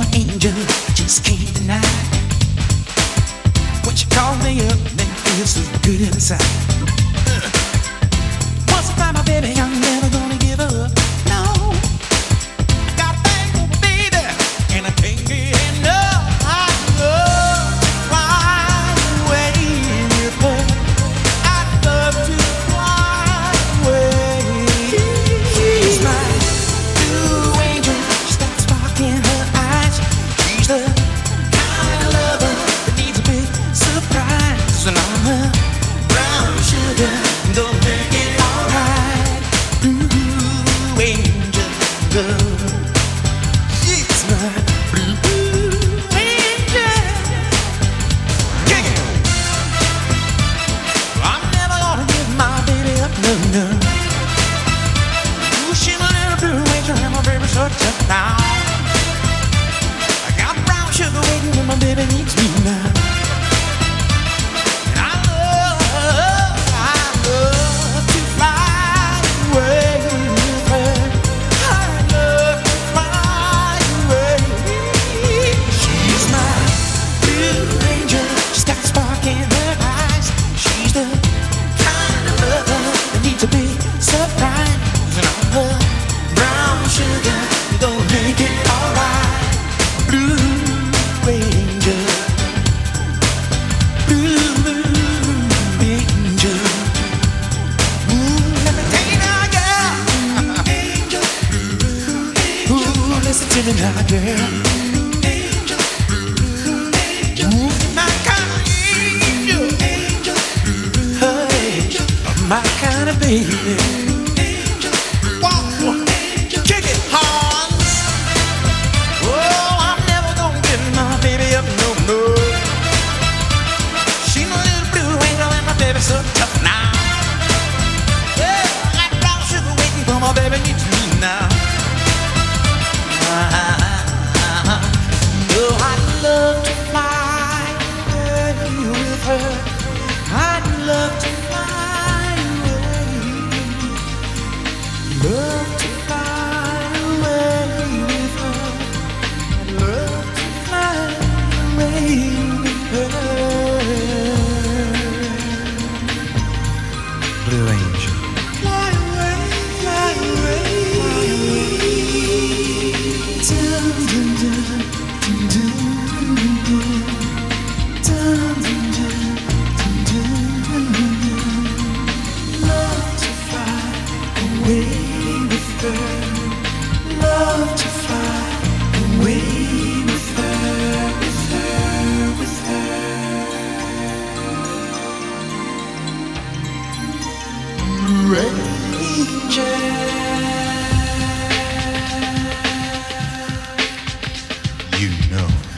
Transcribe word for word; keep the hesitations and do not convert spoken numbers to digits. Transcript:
my angel, I just can't deny. When she calls me up, then it feels so good inside. Uh. Once I find my baby, I'm never gonna give up. No, I got a thing for my baby, and I can't get enough. I love to fly away with her. I love to fly away. She's my blue angel. She's got a spark in her eyes. She's the kind of lover that needs a big surprise. And I'm her brown sugar, don't make it alright. Blue angel girl. She's my blue angel. Kick it. I'm never gonna give my baby up, no, no. Ooh, she's a little blue angel and my baby's so tough now. I got brown sugar waiting when my baby needs me now. And I love, I love to fly away with her. I love to fly away. She's my blue angel. She's got a spark in her eyes. She's the kind of lover that needs a big surprise. And I'm her brown sugar, don't make it alright. Blue angel, blue angel. Ooh, let me tell you now, girl. Angel, ooh, listen to me now, girl. Angel, ooh, my kind of angel. Angel, hey, my kind of baby. Whoa, kick it, Hans. Oh, I'm never gonna give my baby up, no, no. She's a little blue angel and my baby's so tough now. Yeah, I got brown sugar waiting for my baby needs me now. Oh, I'd love to fly away with her. I'd love to fly away. Love to fly away with her. I'd love to fly away with her. Blue angel. Fly away, fly away, fly away. Dun, dun, dun, dun, dun, dun, dun, dun, dun, dun. Love to fly away with her. Love to fly away with her, with her, with her. Ranger. You know.